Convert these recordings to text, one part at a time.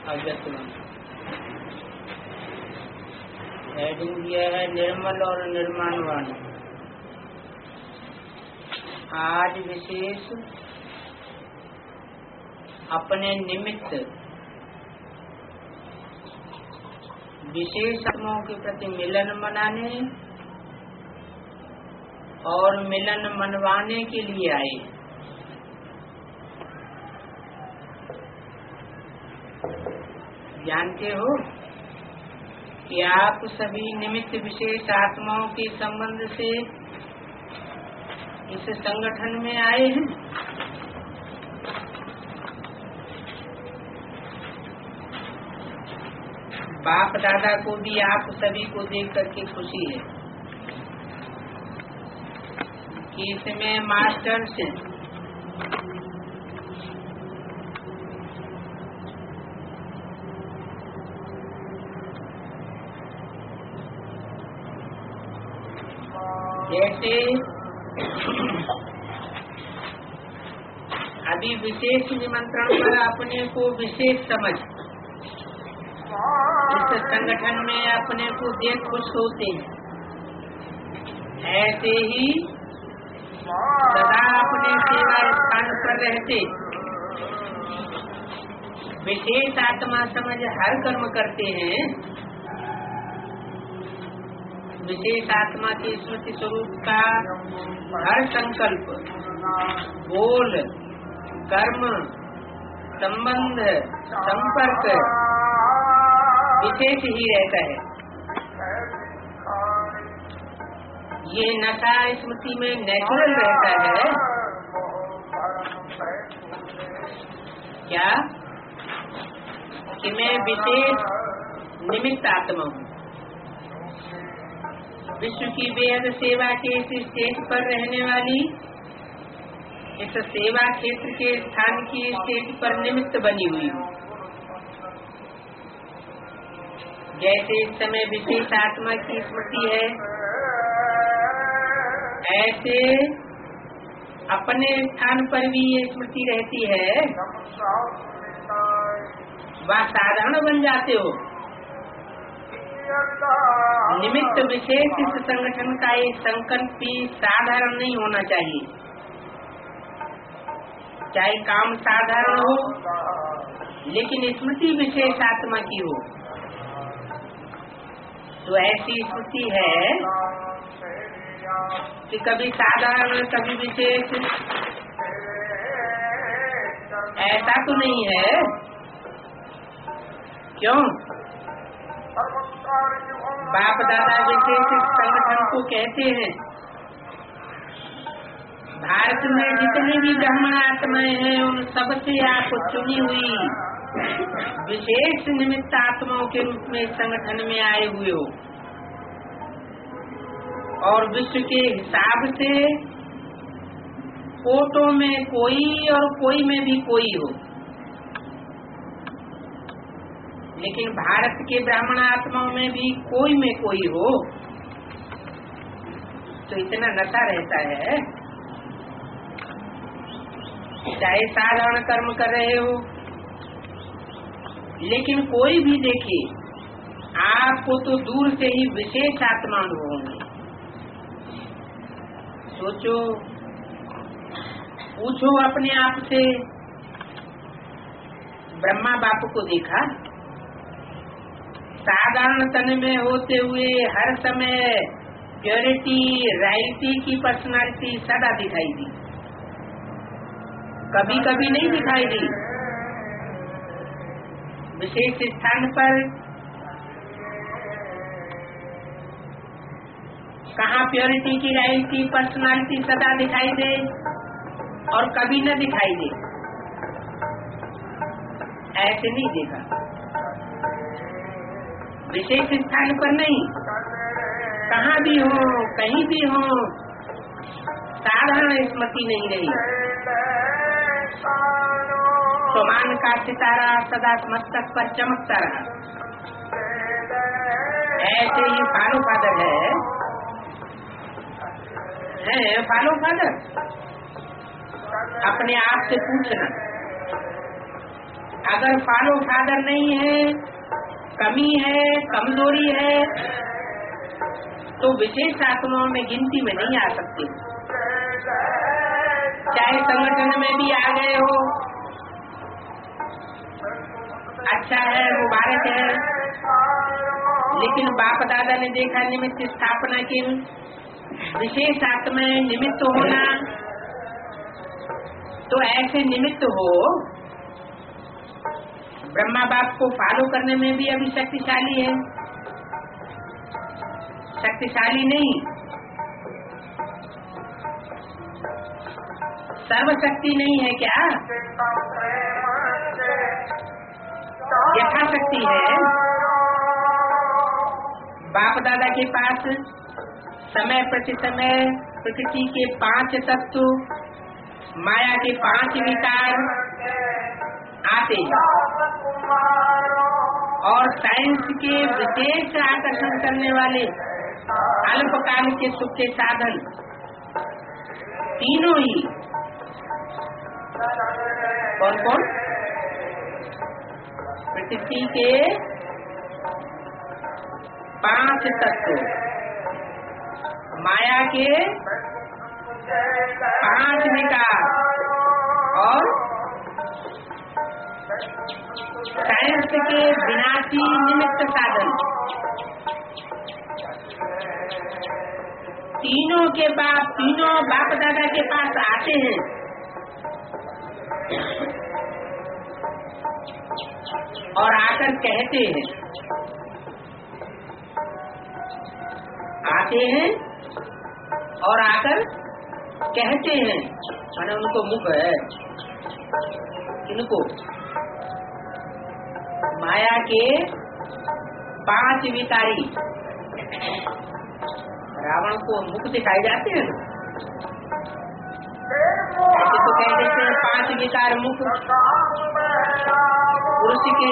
अव्यक्त हेडिंग दिया है निर्मल और निर्माणवान। आज विशेष अपने निमित्त विशेष आत्माओं के प्रति मिलन मनाने और मिलन मनवाने के लिए आए। जानते हो कि आप सभी निमित्त विशेष आत्माओं के संबंध से इस संगठन में आए हैं। बाप दादा को भी आप सभी को देख करके खुशी है कि इसमें मास्टर से जैसे अभी विशेष निमंत्रण पर अपने को विशेष समझ इस संगठन में अपने को देख खुश होते हैं, ऐसे ही सदा अपने सेवा स्थान पर रहते विशेष आत्मा समझ हर कर्म करते हैं। विशेष आत्मा के स्मृति स्वरूप का हर संकल्प, बोल, कर्म, संबंध, संपर्क विशेष ही रहता है। ये नशा स्मृति में नेचुरल रहता है। क्या कि मैं विशेष निमित्त आत्मा हूँ। विश्व की बेहद सेवा के इस स्टेज पर रहने वाली, इस सेवा क्षेत्र के स्थान की स्टेज पर निमित्त बनी हुई हूँ। जैसे इस समय विशेष आत्मा की स्मृति है, ऐसे अपने स्थान पर भी ये स्मृति रहती है। वह साधारण बन जाते हो। निमित्त विशेष इस संगठन का ये संकल्प भी साधारण नहीं होना चाहिए। चाहे काम साधारण हो, लेकिन स्मृति विशेष आत्मा की हो। तो ऐसी स्मृति है कि कभी साधारण कभी विशेष, ऐसा तो नहीं है। क्यों? बाप दादा विशेष संगठन को कहते हैं। भारत में जितने भी ब्राह्मण आत्माएं हैं, उन सबसे आप चुनी हुई विशेष निमित्त आत्माओं के रूप में संगठन में आए हुए हो। और विश्व के हिसाब से कोटों में कोई और कोई में भी कोई हो, लेकिन भारत के ब्राह्मण आत्माओं में भी कोई में कोई हो, तो इतना नशा रहता है। चाहे साधारण कर्म कर रहे हो, लेकिन कोई भी देखे आपको तो दूर से ही विशेष आत्मा अनुभव होंगे। सोचो, पूछो अपने आप से, ब्रह्मा बाप को देखा साधारण तन में होते हुए हर समय प्योरिटी, राइटी की पर्सनालिटी सदा दिखाई दी, कभी कभी नहीं दिखाई दी। विशेष स्थान पर कहाँ प्योरिटी की, राइटी पर्सनालिटी सदा दिखाई दे और कभी न दिखाई दे, ऐसे नहीं देखा। विशेष स्थान पर नहीं, कहाँ भी हो, कहीं भी हो, साधारण स्मृति नहीं रही। समान का सितारा सदा मस्तक पर चमकता रहा। ऐसे ही फॉलो फादर है फॉलो फादर। अपने आप से पूछना, अगर फॉलो फादर नहीं है, कमी है, कमजोरी है, तो विशेष आत्माओं में गिनती में नहीं आ सकती। चाहे संगठन में भी आ गए हो, अच्छा है, मुबारक है, लेकिन बाप दादा ने देखा निमित्त स्थापना की विशेष आत्माएं निमित्त होना, तो ऐसे निमित्त हो ब्रह्मा बाप को फॉलो करने में भी अभी शक्तिशाली है। शक्तिशाली नहीं, सर्वशक्ति नहीं है क्या? यथाशक्ति है। बाप दादा के पास समय प्रति समय प्रकृति के 5 तत्व, माया के 5 विकार आते हैं और साइंस के विशेष आकर्षण करने वाले अल्पकाल के सुख के साधन तीनों ही। कौन कौन? प्रकृति के 5 तत्व, माया के 5 विकार और साइंस के विनाशी निमित्त साधन, तीनों बाप दादा के पास आते हैं और आकर कहते हैं, आते हैं और आकर कहते हैं, माने उनको मुख है। इनको माया के 5 विकारी रावण को मुख दिखाई जाते हैं, ऐसे तो कह देते हैं 5 विकार मुख पुरुष के,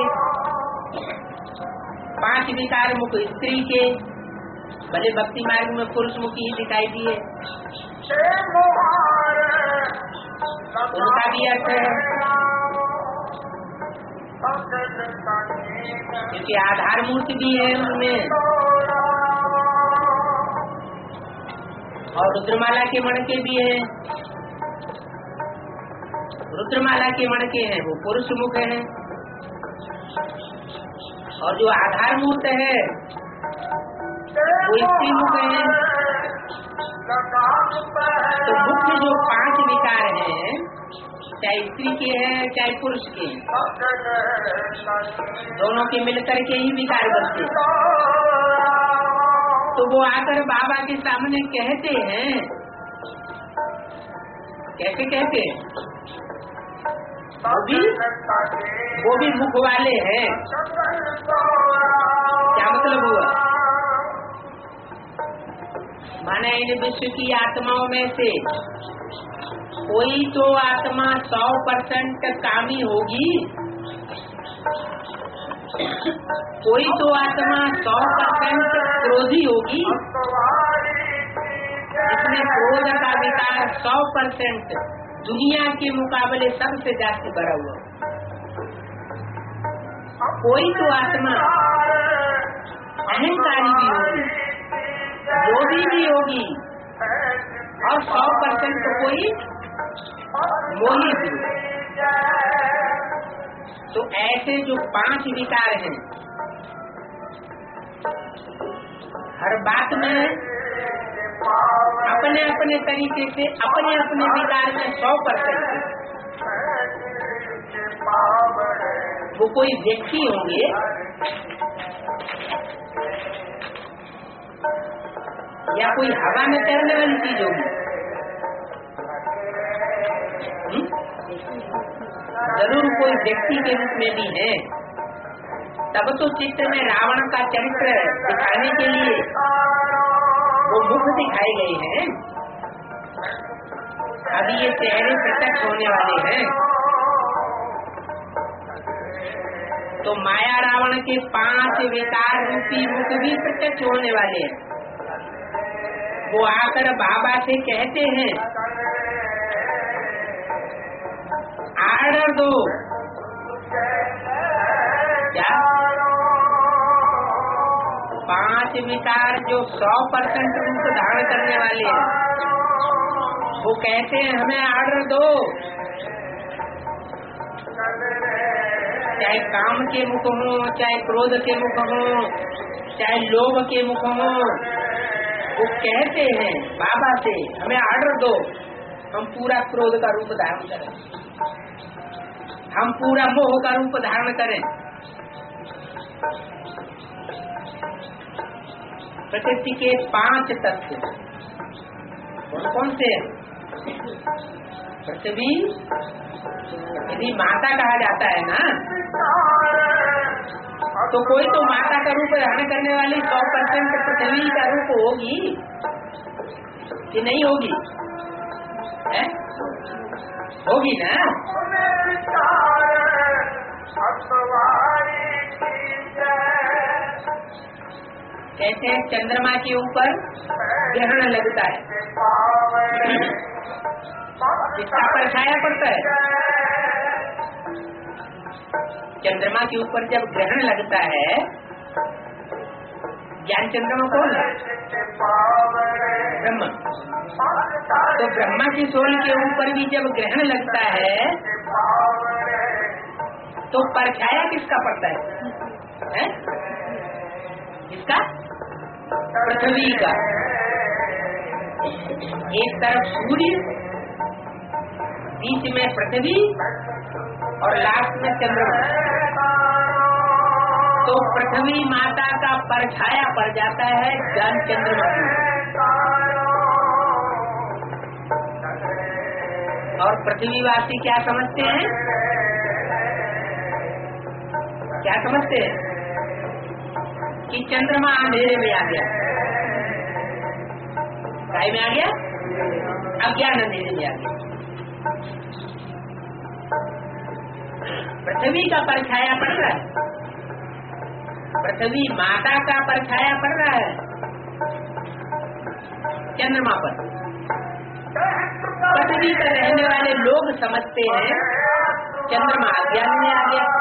5 विकार मुख स्त्री के, भले भक्ति मार्ग में पुरुष मुख ही दिखाई दिए, उनका भी अर्थ है, क्योंकि आधार मूर्ति भी है उनमें और रुद्रमाला के मणके भी है। रुद्रमाला के मणके हैं वो पुरुष मुख है और जो आधार मूर्त है वो स्त्री मुख है। तो मुख्य जो 5 विकार हैं, चाहे स्त्री के हैं चाहे पुरुष के हैं, दोनों के मिलकर के ही विकार बनते हैं। तो वो आकर बाबा के सामने कहते हैं, कैसे कहते हैं? वो भी मुख वाले हैं। क्या मतलब हुआ? माने इन विश्व की आत्माओं में से कोई तो आत्मा 100% कामी होगी, कोई तो आत्मा 100% क्रोधी होगी, जिसमें क्रोध का विकार 100% दुनिया के मुकाबले सबसे ज्यादा बढ़ा हुआ। कोई तो आत्मा अहंकारी भी होगी, क्रोधी भी होगी और 100% तो कोई मोही भी होगी। तो ऐसे जो 5 विकार हैं, हर बात में अपने अपने तरीके से अपने अपने विकार में 100% वो कोई व्यक्ति होंगे या कोई हवा में तैरने वाली चीज होगी, जरूर कोई व्यक्ति के रूप में भी है। तब तो चित्त में रावण का चरित्र दिखाने के लिए वो मुख दिखाए गए हैं। अभी ये चेहरे प्रत्यक्ष होने वाले हैं। तो माया रावण के 5 विकार रूपी मुख भी प्रत्यक्ष होने वाले हैं। वो आकर बाबा से कहते हैं, आर्डर दो, 5 विकार जो 100% रूप धारण करने वाले हैं, वो कहते हैं हमें आर्डर दो। चाहे काम के मुख हो, चाहे क्रोध के मुख हो, चाहे लोभ के मुख हो, वो कहते हैं बाबा से हमें आर्डर दो, हम पूरा क्रोध का रूप धारण करें, हम पूरा मोह का रूप धारण करें। प्रकृति के 5 तत्व कौन कौन से? पृथ्वी यदि माता कहा जाता है ना, तो कोई तो माता का रूप धारण करने वाली 100% पृथ्वी का रूप होगी कि नहीं होगी? है? होगी ना? कहते हैं चंद्रमा के ऊपर ग्रहण लगता है, इसका परछाया पड़ता है। चंद्रमा के ऊपर जब ग्रहण लगता है, ज्ञान चंद्रमा कौन है? ब्रह्मा। तो ब्रह्मा की सोल के ऊपर भी जब ग्रहण लगता है तो परछाया किसका पड़ता है? किसका? पृथ्वी का। एक तरफ सूर्य, बीच में पृथ्वी और लास्ट में चंद्रमा। तो पृथ्वी माता का परछाया पड़ जाता है ज्ञान चंद्रमा में। और पृथ्वीवासी क्या समझते हैं? क्या समझते हैं? कि चंद्रमा अंधेरे में आ गया। काय में आ गया? अज्ञान अंधेरे में आ गया। पृथ्वी का परछाया पड़ रहा है, पृथ्वी माता का परछाया पड़ रहा है चंद्रमा पर। पृथ्वी पर रहने वाले लोग समझते हैं चंद्रमा अज्ञान में आ गया।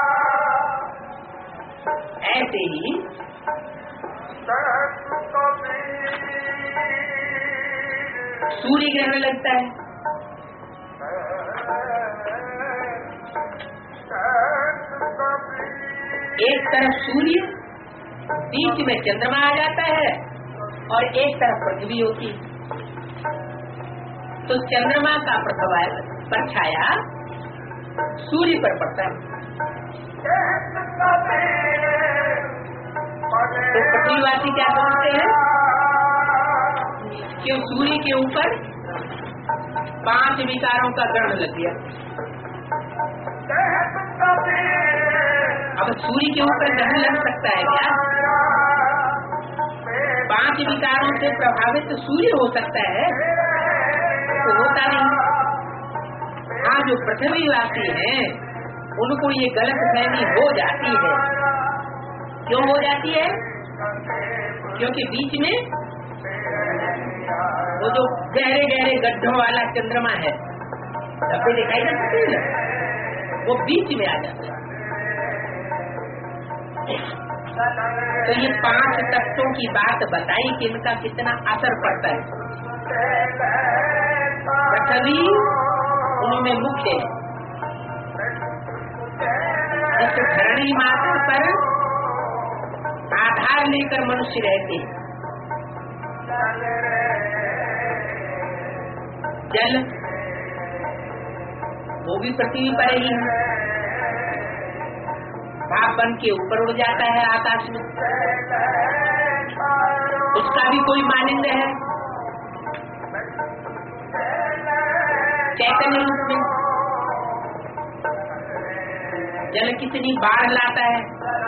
ऐसे ही सूर्य ग्रहण लगता है, एक तरफ सूर्य, बीच में चंद्रमा आ जाता है और एक तरफ पृथ्वी होती है। तो चंद्रमा का परछाया सूर्य पर पड़ता है। तो पृथ्वीवासी क्या समझते हैं कि सूर्य के ऊपर 5 विकारों का ग्रहण लग गया। अब सूर्य के ऊपर ग्रहण लग सकता है क्या? 5 विकारों से प्रभावित सूर्य हो सकता है? तो होता नहीं। हाँ, जो पृथ्वीवासी हैं उनको ये गलतफहमी हो जाती है। क्यों हो जाती है? क्योंकि बीच में वो जो गहरे गहरे गड्ढों वाला चंद्रमा है, धब्बे दिखाई दे सकते हैं, वो बीच में आ जाता है। तो ये 5 तत्वों की बात बताई कि इनका कितना असर पड़ता है। पृथ्वी उनमें मुख्य है। इस धरणी माता पर आधार लेकर मनुष्य रहते हैं। जल वो भी पृथ्वी पर ही भाप बन के ऊपर उड़ जाता है आकाश में, उसका भी कोई मालिन्य है चैतन्य रूप में। जल कितनी बाढ़ लाता है,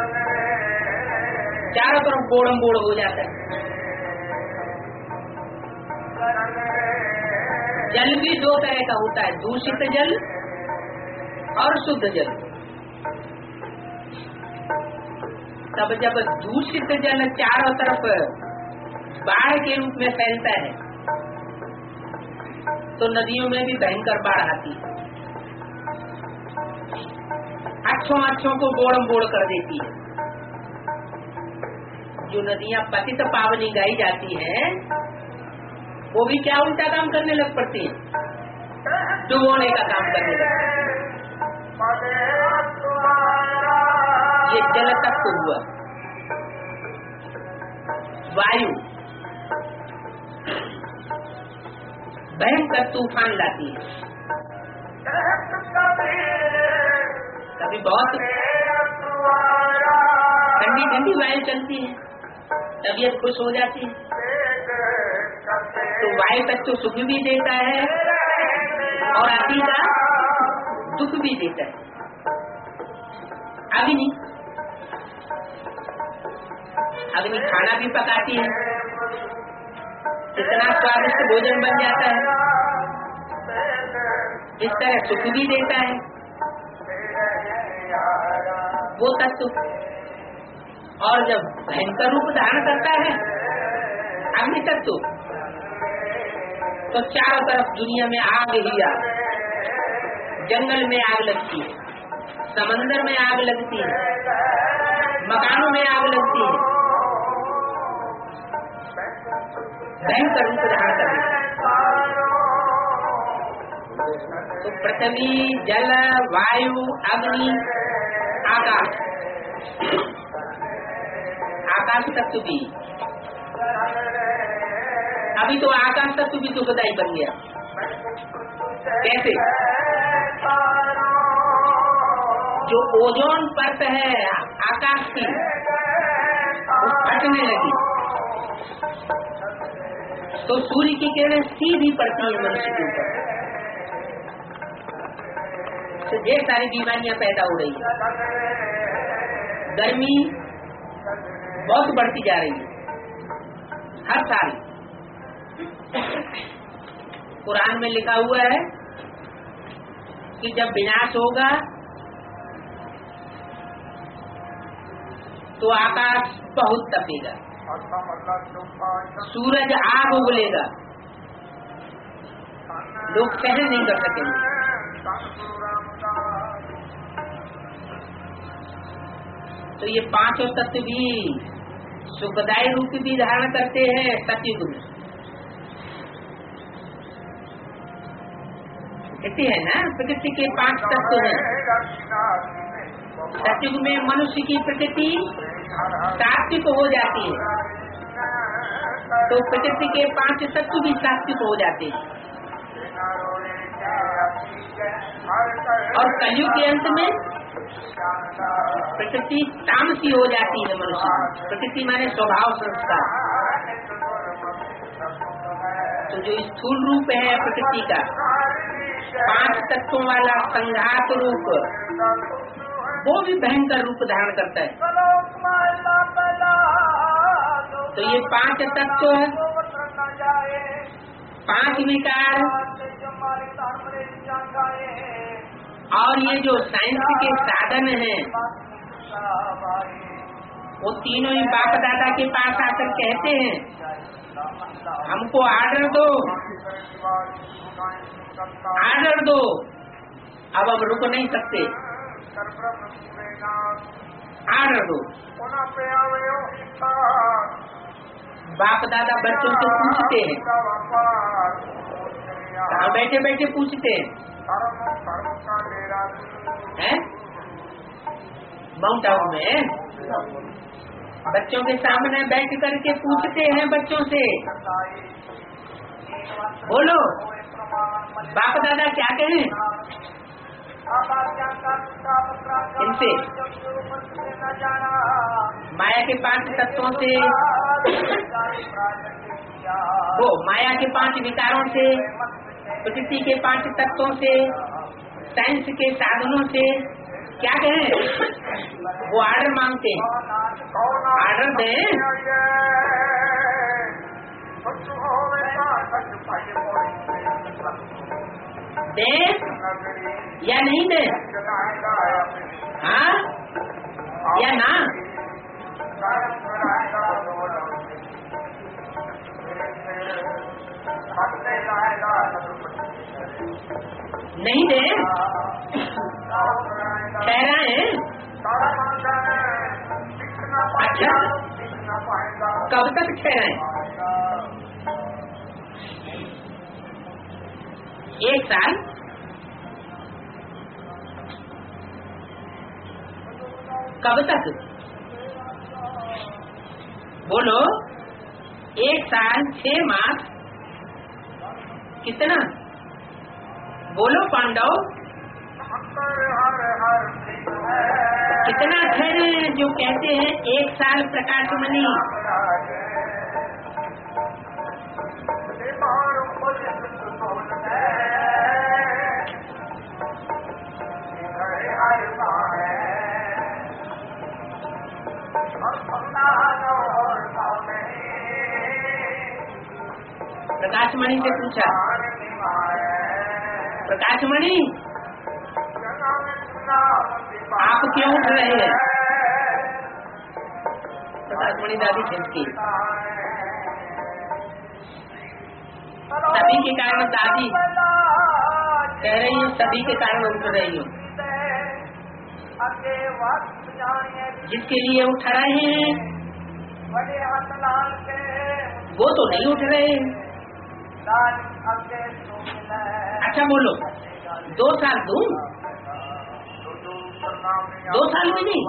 चारों तरफ बोड़म बोड़ हो जाता है। जल भी 2 तरह का होता है, दूषित जल और शुद्ध जल। तब जब दूषित जल चारों तरफ बाढ़ के रूप में फैलता है तो नदियों में भी भयंकर बाढ़ आती है, अच्छों को बोड़म बोड़ कर देती है। जो नदियाँ पतित पावनी गाई जाती हैं, वो भी क्या उल्टा काम करने लग पड़ती हैं, डुबोने का काम करने लगती हैं। ये जल तत्व हुआ। वायु भयंकर तूफान लाती है, कभी बहुत ठंडी ठंडी वायु चलती है, तबीयत खुश हो जाती है। तो वायु तत्व सुख भी देता है और अति का दुख भी देता है। अग्नि अग्नि खाना भी पकाती है, कितना स्वादिष्ट भोजन बन जाता है। इस तरह सुख भी देता है वो तत्व। और जब भयंकर रूप धारण करता है अग्नि तत्व, तो चारों तरफ दुनिया में आग ही आग, जंगल में आग लगती है, समंदर में आग लगती है, मकानों में आग लगती है, भयंकर रूप धारण करती है। तो पृथ्वी, जल, वायु, अग्नि, आकाश, आकाश तत्व भी, अभी तो आकाश तत्व भी दुखदायी बन गया। कैसे? जो ओजोन परत है आकाश की, वो फटने लगी, तो सूर्य की किरणें सीधी पड़ती है मनुष्य के ऊपर, तो ढेर सारी बीमारियां पैदा हो रही है। गर्मी बहुत बढ़ती जा रही है हर साल। कुरान में लिखा हुआ है कि जब विनाश होगा तो आकाश बहुत तपेगा, सूरज आग उगलेगा, लोग सहन नहीं कर सकेंगे। तो ये पांचों तत्व भी सुखदायी रूप भी धारण करते हैं सतयुग में। कहते हैं ना, प्रकृति के 5 तत्व हैं। सतयुग में मनुष्य की प्रकृति सात्विक हो जाती है, तो प्रकृति के 5 तत्व भी सात्विक हो जाते हैं। और कलयुग के अंत में प्रकृति तामसी हो जाती है मनुष्य। प्रकृति माने स्वभाव संस्कार। तो जो स्थूल रूप है प्रकृति का, 5 तत्वों वाला संघात रूप, वो भी भयंकर रूप धारण करता है। तो ये 5 तत्व, 5 विकार और ये जो साइंस के साधन हैं, वो तीनों ही बाप दादा के पास आकर कहते हैं हमको आर्डर दो, आर्डर दो, अब हम रुक नहीं सकते, आर्डर दो। बाप दादा बच्चों से पूछते हैं, कहाँ बैठे बैठे पूछते हैं, माउंट आबू में बच्चों के सामने बैठ करके पूछते हैं बच्चों से, बोलो बाप दादा क्या कहें इनसे। माया के 5 तत्वों से, वो माया के 5 विकारों से, प्रकृति के 5 तत्वों से, साइंस के साधनों से क्या कहें, वो आर्डर मांगते हैं, आर्डर दें। दे या नहीं दे, हाँ या ना। नहीं दे, ठहराए। अच्छा तक ठहराएं? 1 साल? कब तक? बोलो। 1 साल 6 मास कितना? बोलो पांडव, कितना ठहरे जो कहते हैं 1 साल प्रकाशमणि? प्रकाशमणि से पूछा, प्रकाशमणि आप क्यों उठ रहे हैं? प्रकाशमणि दादी खिसकी। सभी के कारण दादी कह रही हूँ, सभी के कारण उठ रही हूँ। जिसके लिए उठ रहे हैं वो तो नहीं उठ रहे। अच्छा बोलो, 2 साल दूं? 2 साल भी नहीं?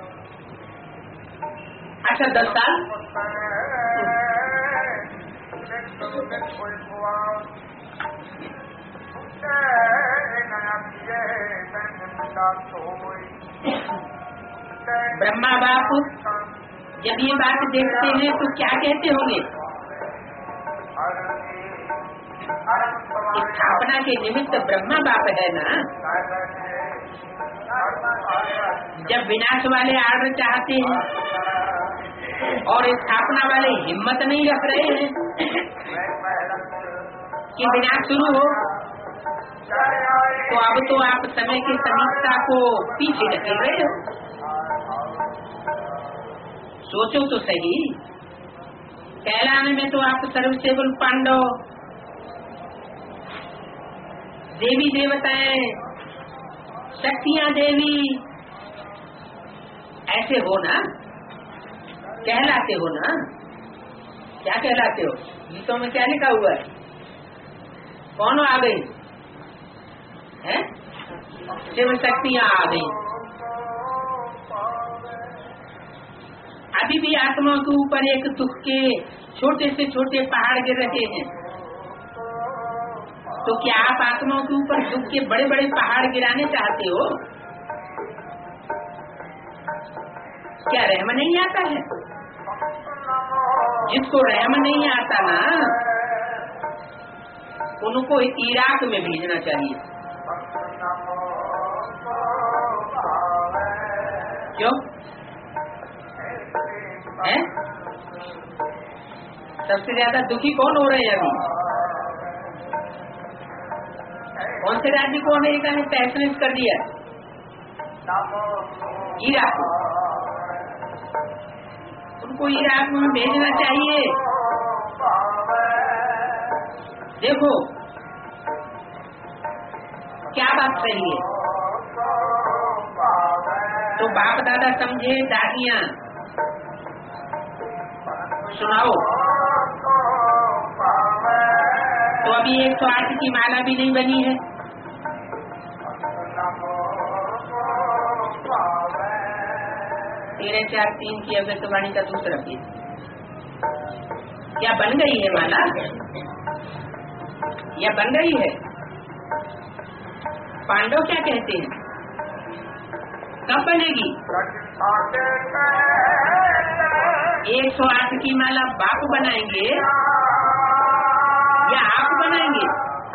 अच्छा 10 साल? ब्रह्मा बाप जब ये बात देखते हैं तो क्या कहते होंगे? स्थापना के निमित्त ब्रह्मा बाप है ना। जब विनाश वाले आर्डर चाहते हैं और स्थापना वाले हिम्मत नहीं रख रहे हैं कि विनाश शुरू हो, तो अब तो आप समय की समीक्षा को पीछे ढकेल रहे हो। सोचो तो सही, कहलाने में तो आप सर्वसेवल पांडव, देवी देवताएं, शक्तियां देवी ऐसे हो ना, कहलाते हो ना। क्या कहलाते हो? गीतों में क्या लिखा हुआ है? कौन आ गई है? शिव शक्तियां आ गई। अभी भी आत्मा के ऊपर एक दुख के छोटे से छोटे पहाड़ गिर रहे हैं, तो क्या आप आत्माओं के ऊपर दुख के बड़े बड़े पहाड़ गिराने चाहते हो? क्या रहम नहीं आता है? जिसको रहम नहीं आता ना, उनको इराक में भेजना चाहिए। क्यों है? सबसे ज्यादा दुखी कौन हो रहे हैं अभी? कौन से राज्य को अमेरिका ने तहस कर दिया? इराक। उनको इराक में भेजना चाहिए। देखो क्या बात सही है। तो बाप दादा समझे, दादियाँ सुनाओ। तो अभी 108 की माला भी नहीं बनी है। 1343 की अव्यक्तवाणी का दूसरा पीस क्या बन गई है माला? या बन रही है? पांडव क्या कहते हैं, कब बनेगी? 108 की माला बाप बनाएंगे या आप बनाएंगे?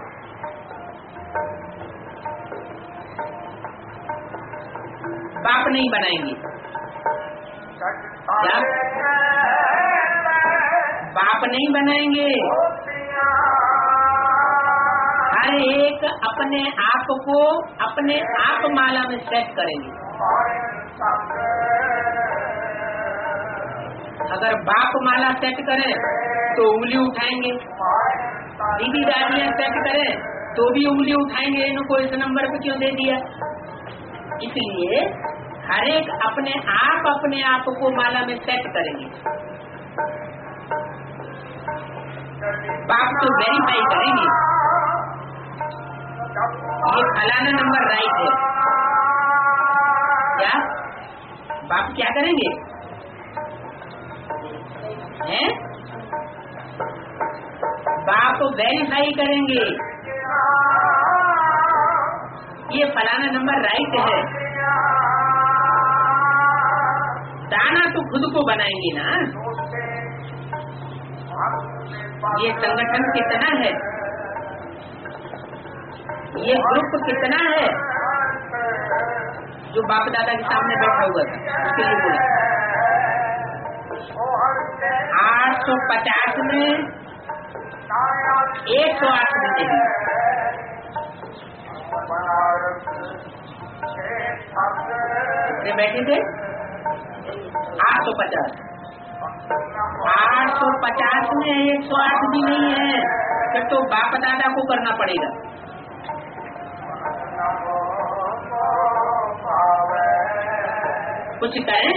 बाप नहीं बनाएंगे। बाप नहीं बनाएंगे। हर एक अपने आप को अपने आप माला में सेट करेंगे। अगर बाप माला सेट करे तो उंगली उठाएंगे, दीदी दादियाँ सेट करे तो भी उंगली उठाएंगे, इनको इस नंबर पे क्यों दे दिया। इसलिए हर एक अपने आप को माला में सेट करेंगे। बाप तो वेरीफाई करेंगे ये फलाना नंबर राइट है क्या? बाप क्या करेंगे हैं? बाप वेरीफाई करेंगे ये फलाना नंबर राइट है। दाना तो खुद को बनाएंगे ना। ये संगठन कितना है, ये ग्रुप कितना है जो बाप दादा के सामने बैठा हुआ था, उसके लिए बोला 850 में 108 मिलेगी। बैठे थे 850 में 108 भी नहीं है, फिर तो बाप दादा को करना पड़ेगा। कुछ करें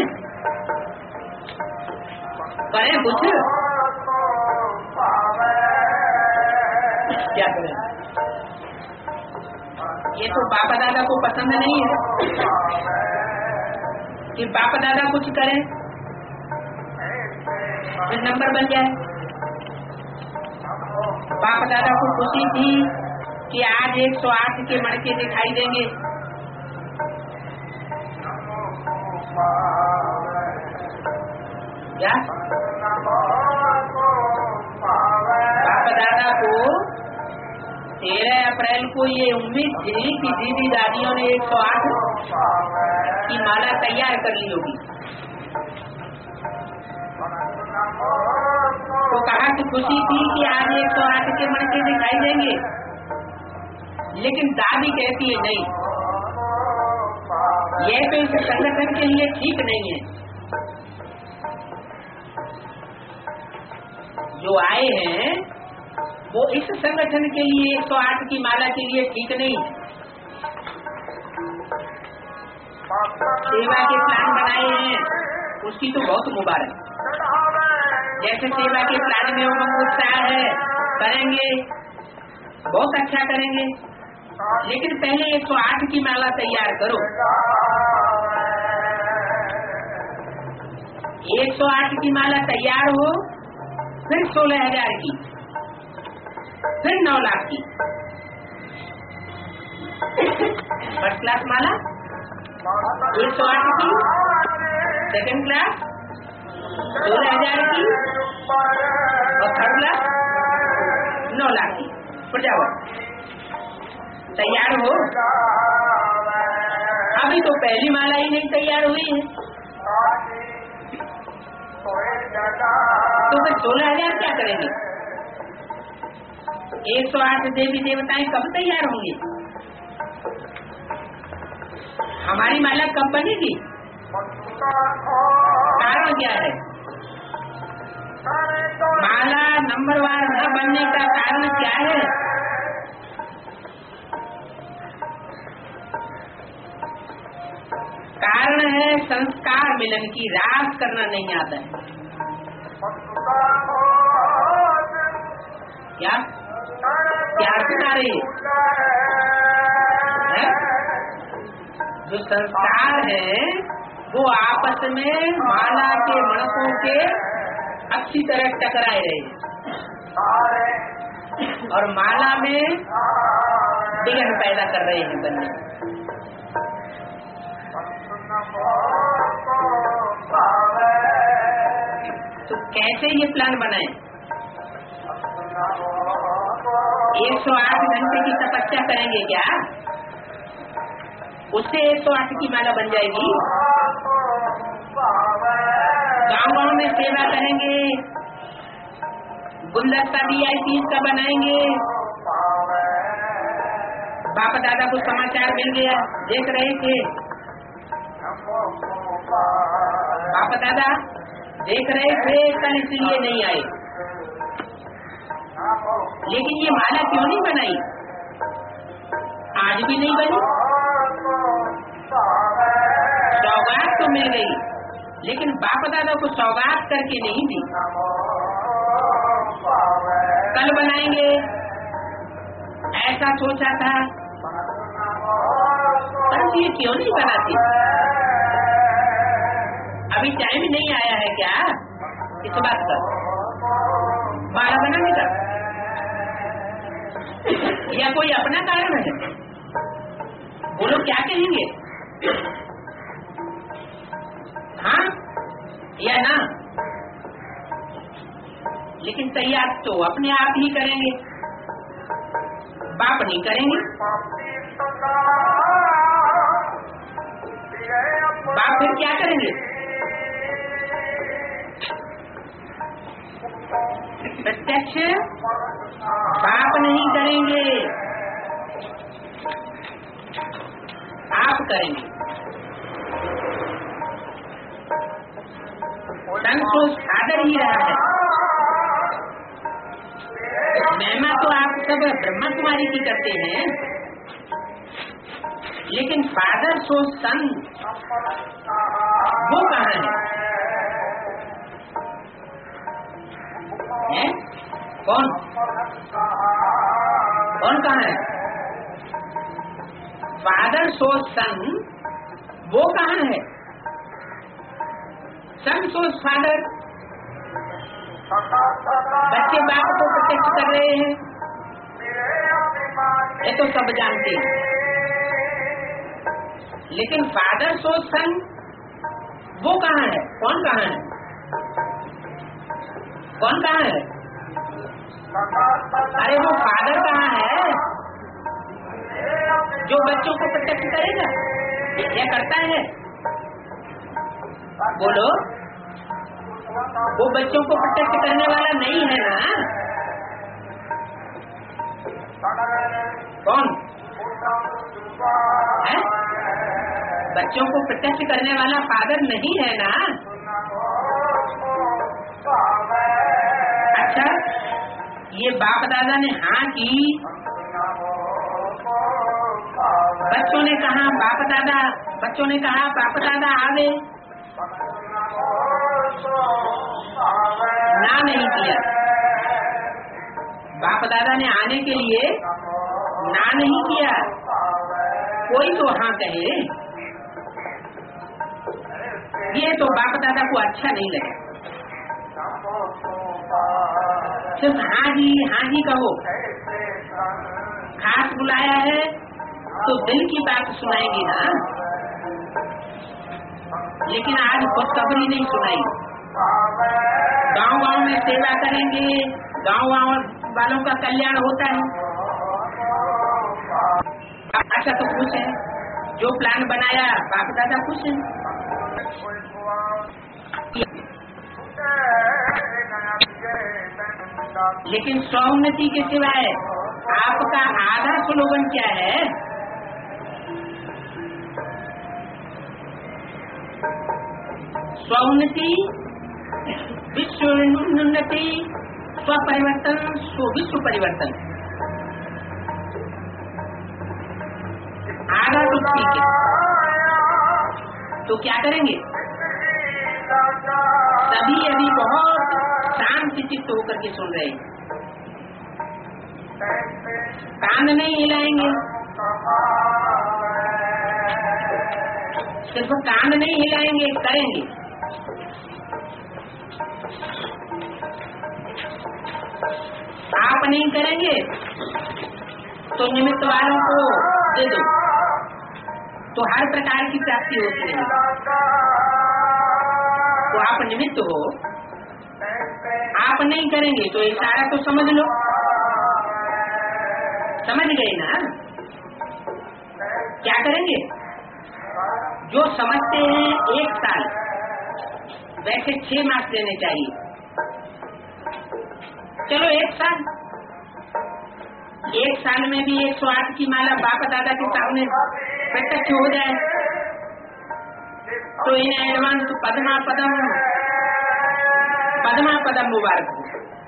कुछ क्या करें? ये तो बाप दादा को पसंद नहीं है कि बाप दादा कुछ करें फिर नंबर बन जाए। बाप दादा को खुशी थी कि आज 108 के मणके दिखाई देंगे। क्या बाप दादा को 13 अप्रैल को ये उम्मीद थी कि दीदी दादियों ने 108 की माला तैयार कर ली होगी, तो कहा कि खुशी थी कि आज 108 के मणके दिखाई देंगे। लेकिन दादी कहती है नहीं, यह तो इस संगठन के लिए ठीक नहीं है। जो आए हैं वो इस संगठन के लिए 108 की माला के लिए ठीक नहीं है। सेवा के प्लान बनाए हैं उसकी तो बहुत मुबारक, जैसे सेवा के प्लान में उमंग उत्साह है, करेंगे, बहुत अच्छा करेंगे, लेकिन पहले 108 की माला तैयार करो। 108 की माला तैयार हो, फिर 16,000 की, फिर 9 लाख की फर्स्ट क्लास माला, 108 की सेकंड क्लास, 16,000 की और थर्ड क्लास 9 लाख की। प्रजावत तैयार हो। अभी तो पहली माला ही नहीं तैयार हुई है, तो फिर 16,000 क्या करेंगे? 108 देवी देवताएं कब तैयार होंगे? हमारी माला कब बनेगी? कारण क्या है? माला नंबरवार न बनने का कारण क्या है? कारण है संस्कार मिलन की, रास करना नहीं आता है। क्या क्या सुना रही है? जो संस्कार है वो आपस में माला के मणकों के अच्छी तरह टकराए रहे और माला में विघ्न पैदा कर रहे हैं बनने। तो कैसे ये प्लान बनाए? 108 घंटे की तपस्या करेंगे क्या? उससे 108 की माला बन जाएगी? गाँव में सेवा करेंगे, गुलदस्ता VIP का बनाएंगे। बाप दादा को समाचार मिल गया, देख रहे थे, बाप दादा देख रहे थे कल इसलिए नहीं आए। लेकिन ये माला क्यों नहीं बनाई? आज भी नहीं बनी। सौगात तो मिल गई, लेकिन बाप दादा को सौगात करके नहीं दी। कल बनाएंगे, ऐसा सोचा था, पर ये क्यों नहीं बनाती? अभी टाइम नहीं आया है क्या इस बात का? माला बनाने का या कोई अपना कारण है? बोलो क्या कहेंगे, हाँ या ना? लेकिन तैयार तो अपने आप ही करेंगे, बाप नहीं करेंगे। बाप फिर क्या करेंगे? प्रत्यक्ष बाप नहीं करेंगे, आप करेंगे। संतोष सादर ही रहा है। महिमा तो आप सब ब्रह्मा कुमारी की करते हैं, लेकिन फादर सो सन वो कहाँ है? कौन कहाँ है? फादर सो सन वो कहाँ है? Son so father. बच्चे बाप को प्रत्यक्ष कर रहे हैं, ये तो सब जानते हैं, लेकिन फादर सो सन वो कहाँ है? कौन कहाँ है? कौन कहाँ है? अरे वो फादर कहाँ है जो बच्चों को प्रत्यक्ष करेगा या करता है? बोलो, वो बच्चों को प्रत्यक्ष करने वाला नहीं है ना? कौन है? बच्चों को प्रत्यक्ष करने वाला फादर नहीं है ना? अच्छा, ये बाप दादा ने हाँ की, बच्चों ने कहा बाप दादा, बच्चों ने कहा बाप दादा आ गए, ना नहीं किया। बाप दादा ने आने के लिए ना नहीं किया, कोई तो हाँ कहे। ये तो बाप दादा को अच्छा नहीं लगा। सिर्फ हाँ जी कहो, खास बुलाया है तो दिल की बात सुनाएंगी ना, लेकिन आज खुशखबरी नहीं सुनाई। गांव में सेवा करेंगे, गांव वालों का कल्याण होता है। अच्छा तो खुश है, जो प्लान बनाया बाप दादा खुश है। लेकिन स्वउन्नति के सिवाय आपका आधा स्लोगन क्या है? स्वउन्नति, विश्व उन्नति, स्वपरिवर्तन, विश्व परिवर्तन। आधा तो ठीक है, तो क्या करेंगे? सभी अभी बहुत शांत चित्त होकर के सुन रहे हैं, कान नहीं हिलाएंगे, सिर्फ कान नहीं हिलाएंगे, करेंगे। आप नहीं करेंगे तो निमित्त वालों को दे दो, तो हर प्रकार की प्राप्ति होती है। तो आप निमित्त हो, आप नहीं करेंगे तो इशारा तो समझ लो, समझ गए ना? क्या करेंगे? जो समझते हैं 1 साल, वैसे 6 मास देने चाहिए। चलो 1 साल, 1 साल में भी 108 की माला बाप दादा के सामने प्रत्यक्ष हो जाए तो इन्हें एडवांस पद्मा पदम मुबारक हो।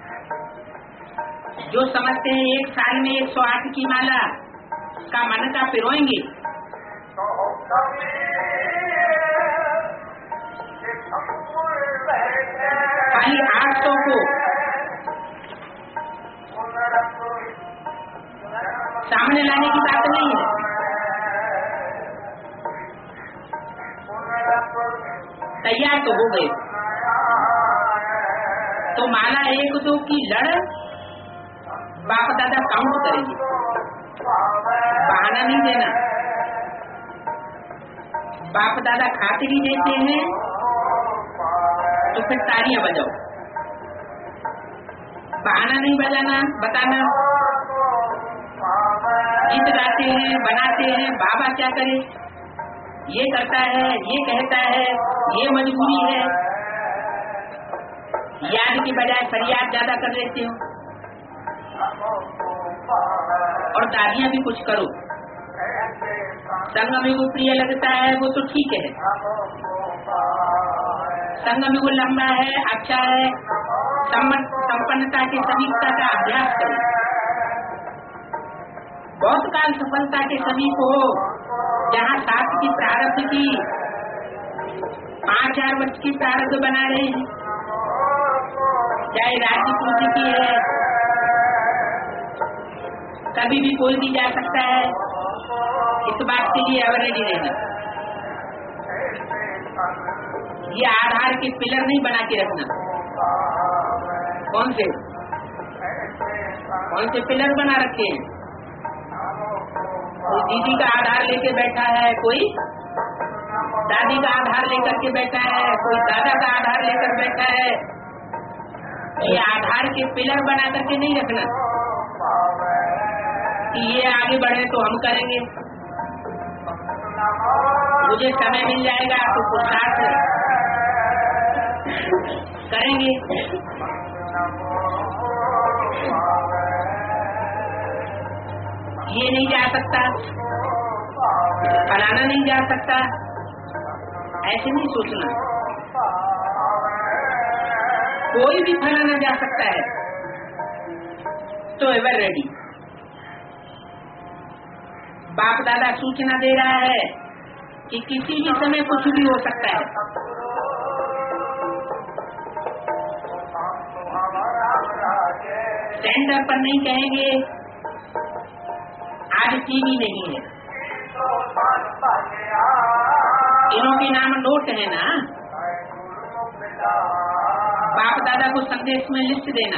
जो समझते हैं 1 साल में 108 की माला का मान्यता पिरोएंगे, खाली 800 को तैयार तो हो गए, तो माला 1 2 की लड़ बाप दादा काउंट करेंगे, बहाना नहीं देना। बाप दादा खातिरी देते हैं तो फिर तालियां बजाओ, बहाना नहीं बजाना, बताना। गीत गाते हैं, बनाते हैं, बाबा क्या करे, ये करता है, ये कहता है, ये मजबूरी है, याद की बजाय फरियाद ज्यादा कर लेते हो। और दादियां भी कुछ करो, संग में वो प्रिय लगता है वो तो ठीक है, संग में वो लंबा है, अच्छा है, संपन्नता के समीपता का अभ्यास करो। बहुत काल सफलता के समीप हो, जहाँ 7 की प्रारब्ध की 5-4 वर्ष की प्रारब्ध बना रहे हैं, चाहे राज्य पूंजी की है, कभी भी कोई भी जा सकता है, इस बात के लिए अब रेडी रहना। ये आधार के पिलर नहीं बना के रखना। कौन से पिलर बना रखे हैं? कोई दीदी का आधार लेके बैठा है, कोई दादी का आधार लेकर के बैठा है, कोई दादा का आधार लेकर बैठा है। ये आधार के पिलर बना करके नहीं रखना कि ये आगे बढ़े तो हम करेंगे, मुझे समय मिल जाएगा तो पुरुषार्थ करेंगे। ये नहीं जा सकता, फलाना नहीं जा सकता, ऐसे नहीं सोचना। कोई भी फलाना जा सकता है तो एवर रेडी। बाप दादा सूचना दे रहा है कि किसी भी समय कुछ भी हो सकता है। सेंटर पर नहीं कहेंगे आज टीवी नहीं है, इनों के नाम नोट है ना, बाप दादा को संदेश में लिस्ट देना,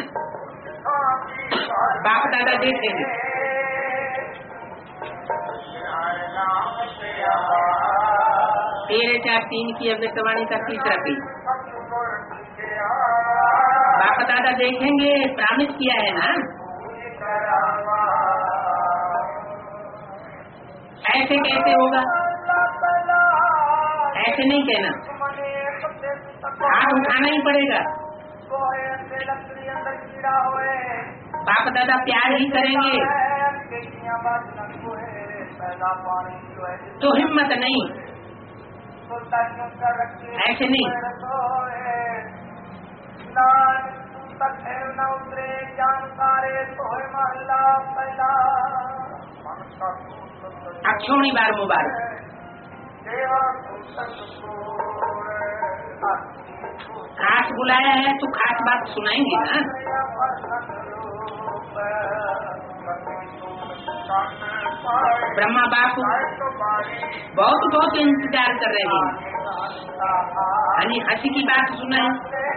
बाप दादा देते हैं। 13-4-3 की अव्यक्तवाणी का 3रा पेज। बाप दादा देखेंगे, प्रॉमिस किया है ना। ऐसे कैसे होगा, ऐसे नहीं कहना, हाथ उठाना ही पड़ेगा। बाप दादा प्यार ही करेंगे तो हिम्मत नहीं, ऐसे नहीं। अक्षोणी बार मुबारक। खास बुलाया है तो खास बात सुनाएंगे ना। ब्रह्मा बाप बहुत इंतजार कर रहे हैं, यानी हंसी की बात सुनाए।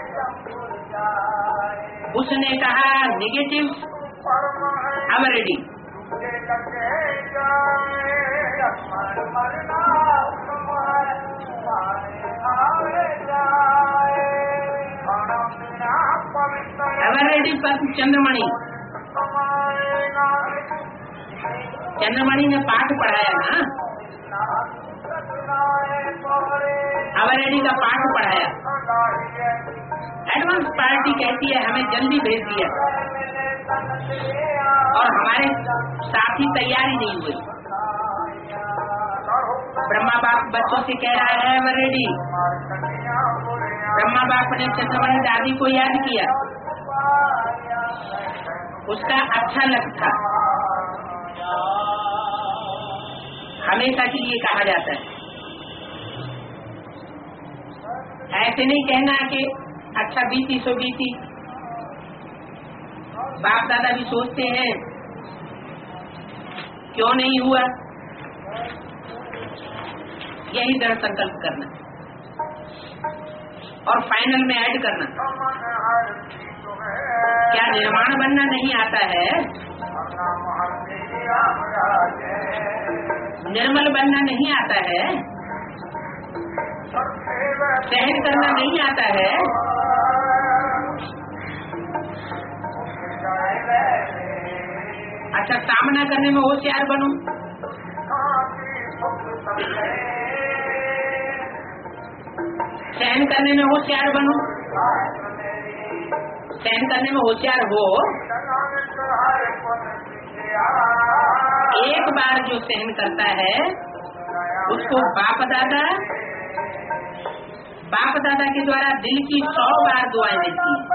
उसने कहा नेगेटिव, अब रेडी। चंद्रमणि ने पाठ पढ़ाया ना, अवरेडी का पाठ पढ़ाया। एडवांस पार्टी कहती है हमें जल्दी भेज दिया और हमारे साथी तैयारी नहीं हुई। ब्रह्मा बाप बच्चों से कह रहा है अवरेडी। ब्रह्मा बाप ने चंद्रमणि दादी को याद किया, उसका अच्छा लग था। हमेशा के लिए कहा जाता है, ऐसे नहीं कहना कि अच्छा बीती सो बीती। बाप दादा भी सोचते हैं क्यों नहीं हुआ, यही दृढ़ संकल्प करना। और फाइनल में ऐड करना। क्या निर्माण बनना नहीं आता है? निर्मल बनना नहीं आता है? सहन करना नहीं आता है? अच्छा, सामना करने में होशियार बनो। सहन करने में होशियार बनो। सहन करने में होशियार हो। एक बार जो सहन करता है उसको बाप दादा के द्वारा दिल की 100 बार दुआएं देती है।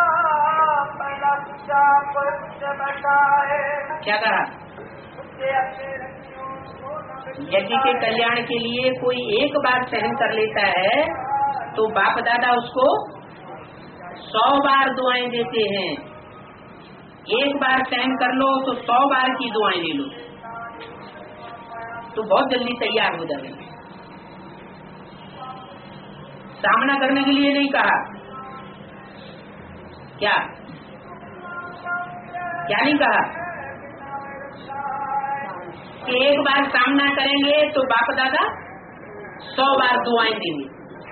क्या कहा? यज्ञ के कल्याण के लिए कोई एक बार सहन कर लेता है तो बाप दादा उसको 100 बार दुआएं देते हैं। एक बार सहन कर लो तो 100 बार की दुआएं ले लो तो बहुत जल्दी तैयार हो जाएंगे। सामना करने के लिए नहीं कहा। क्या नहीं कहा कि एक बार सामना करेंगे तो बाप दादा 100 बार दुआएं देंगे।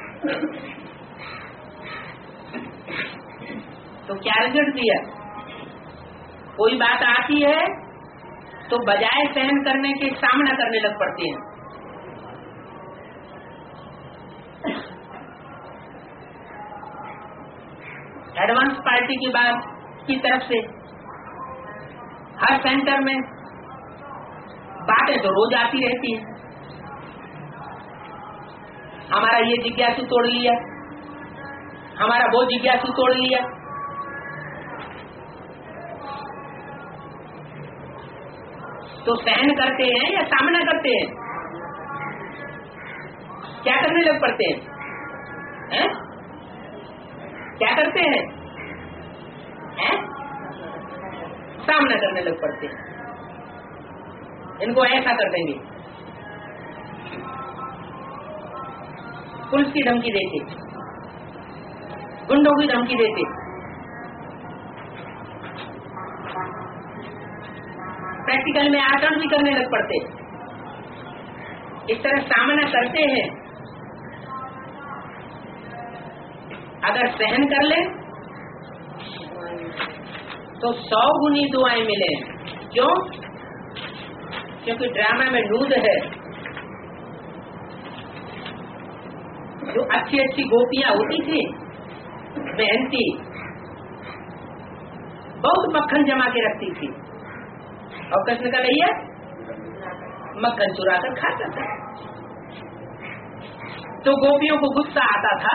तो क्या रिजल्ट दिया? कोई बात आती है तो बजाय सहन करने के सामना करने लग पड़ते हैं। एडवांस पार्टी की बात की तरफ से हर सेंटर में बातें तो रोज आती रहती हैं। हमारा ये जिज्ञासु तोड़ लिया, हमारा वो जिज्ञासु तोड़ लिया। तो सहन करते हैं या सामना करते हैं? क्या करने लग पड़ते हैं? क्या करते हैं? सामना करने लग पड़ते हैं। इनको ऐसा कर देंगे, पुलिस की धमकी देते, गुंडों की धमकी देते, प्रैक्टिकल में आचरण भी करने लग पड़ते। इस तरह सामना करते हैं। अगर सहन कर ले तो 100 गुनी दुआएं मिले। क्यों? क्योंकि ड्रामा में नूद है। जो अच्छी अच्छी गोपियां होती थी, मेहनती, बहुत मक्खन जमा के रखती थी और कृष्ण का भैया मक्खन चुरा कर खाता था। तो गोपियों को गुस्सा आता था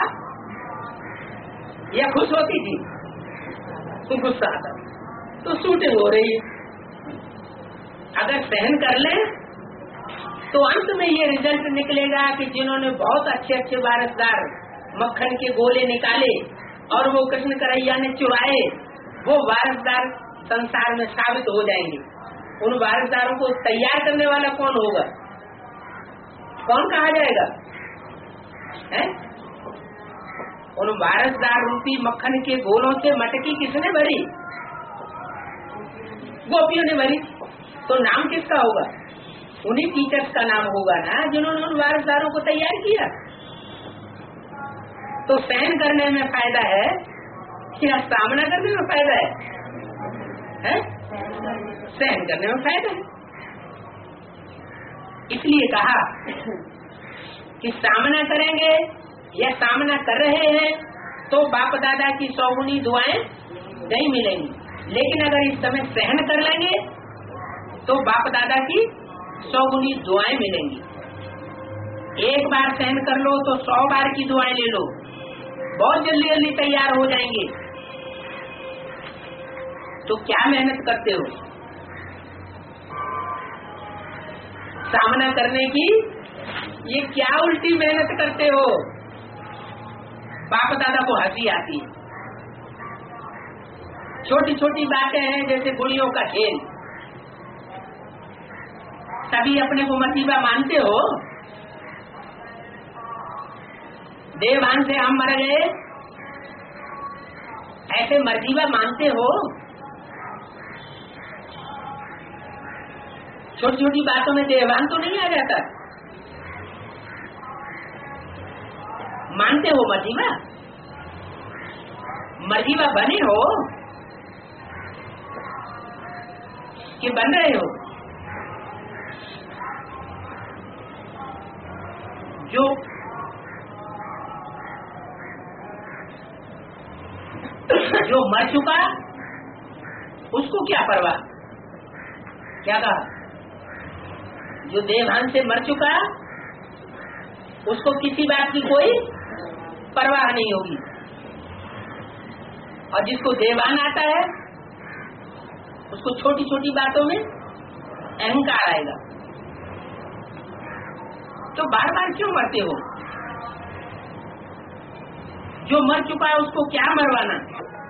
या खुश होती थी? तो गुस्सा आता था। तो शूटिंग हो रही है। अगर सहन कर ले तो अंत में ये रिजल्ट निकलेगा कि जिन्होंने बहुत अच्छे अच्छे वारसदार मक्खन के गोले निकाले और वो कृष्ण करैया ने चुराए, वो वारसदार संसार में साबित हो जाएंगे। उन वारसदारों को तैयार करने वाला कौन होगा? कौन कहा जाएगा? उन वारसदार रूपी मक्खन के गोलों से मटकी किसने भरी? गोपियों ने भरी। तो नाम किसका होगा? उन्हीं टीचर्स का नाम होगा ना, जिन्होंने उन वारसदारों को तैयार किया। तो सहन करने में फायदा है या सामना करने में फायदा है? सहन करने में फायदा है। इसलिए कहा कि सामना करेंगे या सामना कर रहे हैं तो बाप दादा की 100 गुनी दुआएं नहीं मिलेंगी। लेकिन अगर इस समय सहन कर लेंगे तो बाप दादा की 100 गुनी दुआएं मिलेंगी। एक बार सहन कर लो तो 100 बार की दुआएं ले लो, बहुत जल्दी जल्दी तैयार हो जाएंगे। तो क्या मेहनत करते हो? सामना करने की ये क्या उल्टी मेहनत करते हो? बाप दादा को हंसी आती है। छोटी छोटी बातें हैं जैसे गुड़ियों का खेल। सभी अपने को मसीबा मानते हो? देवभान से हम मर गए, ऐसे मर्जीवा मानते हो? छोटी छोटी बातों में देवभान तो नहीं आ जाता? मानते हो मर्जीवा? मर्जीवा बने हो कि बन रहे हो? जो मर चुका उसको क्या परवाह? क्या कहा? जो देवभान से मर चुका उसको किसी बात की कोई परवाह नहीं होगी, और जिसको देवभान आता है उसको छोटी छोटी बातों में अहंकार आएगा। तो बार बार क्यों मरते हो? जो मर चुका है उसको क्या मरवाना?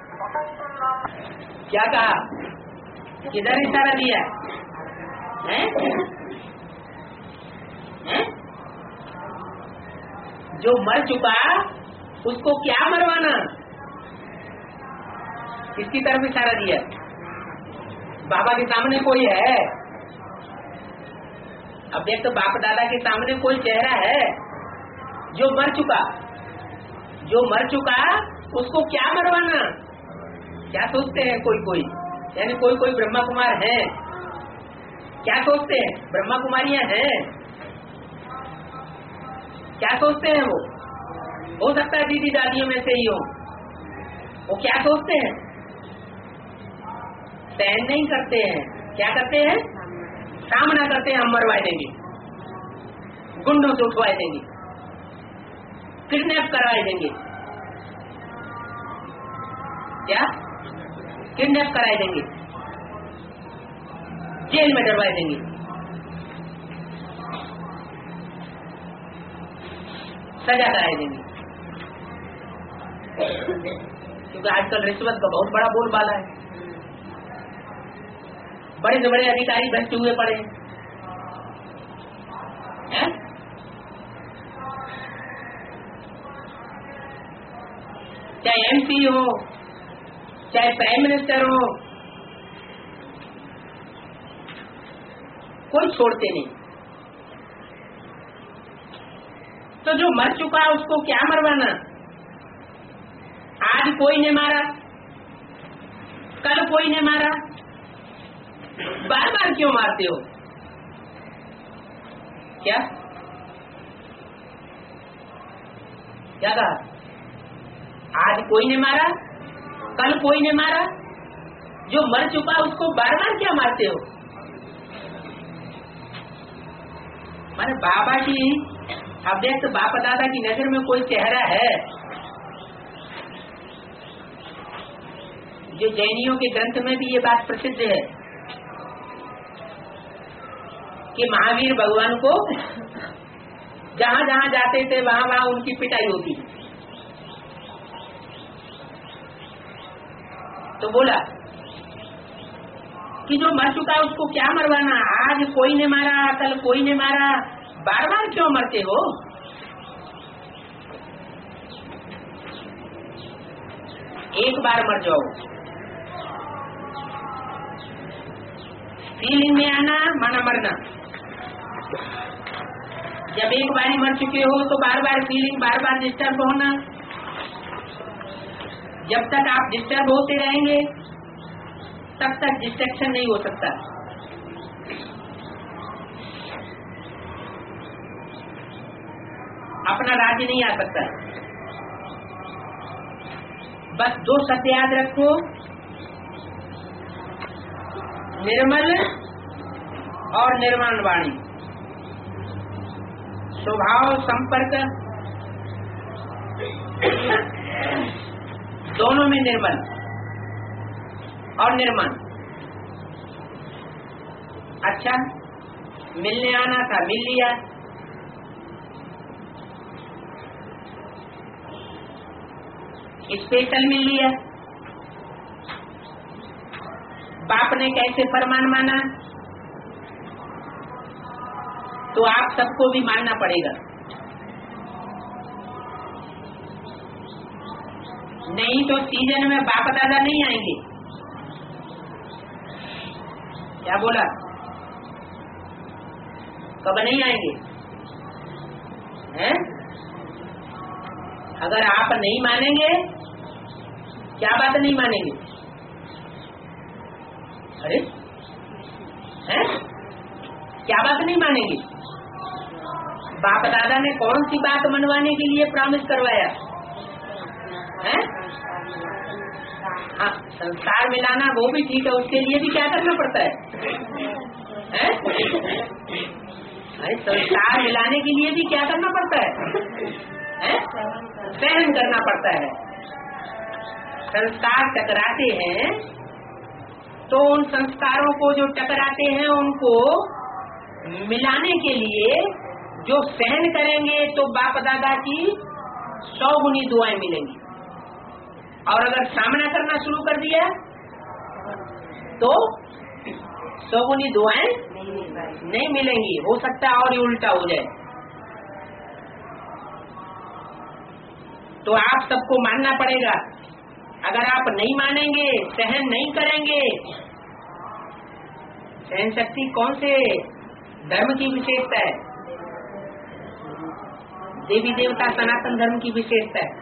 क्या कहा? किधर इशारा दिया है? जो मर चुका उसको क्या मरवाना? किसकी तरफ इशारा दिया? बाबा के सामने कोई है? अब देख तो बाप दादा के सामने कोई चेहरा है? जो मर चुका उसको क्या मरवाना? क्या सोचते हैं कोई यानी कोई ब्रह्मा कुमार है? क्या सोचते हैं? ब्रह्मा कुमारियां हैं? क्या सोचते हैं वो? हो सकता है दीदी दादियों में से ही हो। वो क्या सोचते हैं? सहन नहीं करते हैं। क्या करते हैं? सामना करते हैं, हम मरवा देंगे, गुंडों से उठवा देंगे, किडनैप करवा देंगे। क्या? किडनैप करा देंगे, जेल में डरवा देंगे। सजा करा देंगे, क्योंकि आजकल रिश्वत का बहुत बड़ा बोलबाला है। बड़े से बड़े अधिकारी भ्रष्ट हुए पड़े हैं। चाहे एमपी हो, चाहे प्राइम मिनिस्टर हो, कोई छोड़ते नहीं। तो जो मर चुका है उसको क्या मरवाना? आज कोई ने मारा, कल कोई ने मारा, बार बार क्यों मारते हो? क्या क्या कहा? आज कोई ने मारा, कल कोई ने मारा, जो मर चुका उसको बार बार क्या मारते हो? माने बाबा की, अब देख तो बाप दादा की नजर में कोई चेहरा है? जो जैनियों के ग्रंथ में भी ये बात प्रसिद्ध है कि महावीर भगवान को जहाँ जहाँ जाते थे वहाँ वहाँ उनकी पिटाई होती। तो बोला कि जो मर चुका उसको क्या मरवाना? आज कोई ने मारा, कल कोई ने मारा, बार बार क्यों मरते हो? एक बार मर जाओ, फीलिंग में आना माना मरना। जब एक बारी मर चुके हो तो बार बार फीलिंग, बार बार डिस्टर्ब होना। जब तक आप डिस्टर्ब होते रहेंगे तब तक डिस्ट्रैक्शन नहीं हो सकता। अपना राज्य नहीं आ सकता। बस दो शब्द याद रखो, निर्मल और निर्वाण वाणी। स्वभाव संपर्क दोनों में निर्मल और निर्माण। अच्छा, मिलने आना था, मिल लिया। स्पेशल मिल लिया। बाप ने कैसे फरमान माना तो आप सबको भी मानना पड़ेगा। नहीं तो सीजन में बाप दादा नहीं आएंगे। क्या बोला? कब नहीं आएंगे? हैं? अगर आप नहीं मानेंगे, क्या बात नहीं मानेंगे? अरे हैं? क्या बात नहीं मानेंगे? बाप दादा ने कौन सी बात मनवाने के लिए प्रॉमिस करवाया है? हाँ, संसार मिलाना वो भी ठीक है, उसके लिए भी क्या करना पड़ता है? अरे संसार मिलाने के लिए भी क्या करना पड़ता है? सहन करना पड़ता है। संस्कार टकराते हैं तो उन संस्कारों को जो टकराते हैं उनको मिलाने के लिए जो सहन करेंगे तो बाप दादा की 100 गुनी दुआएं मिलेंगी। और अगर सामना करना शुरू कर दिया तो 100 गुनी दुआएं नहीं मिलेंगी। हो सकता है और ही उल्टा हो जाए। तो आप सबको मानना पड़ेगा। अगर आप नहीं मानेंगे, सहन नहीं करेंगे, सहन शक्ति कौन से धर्म की विशेषता है? देवी देवता सनातन धर्म की विशेषता है।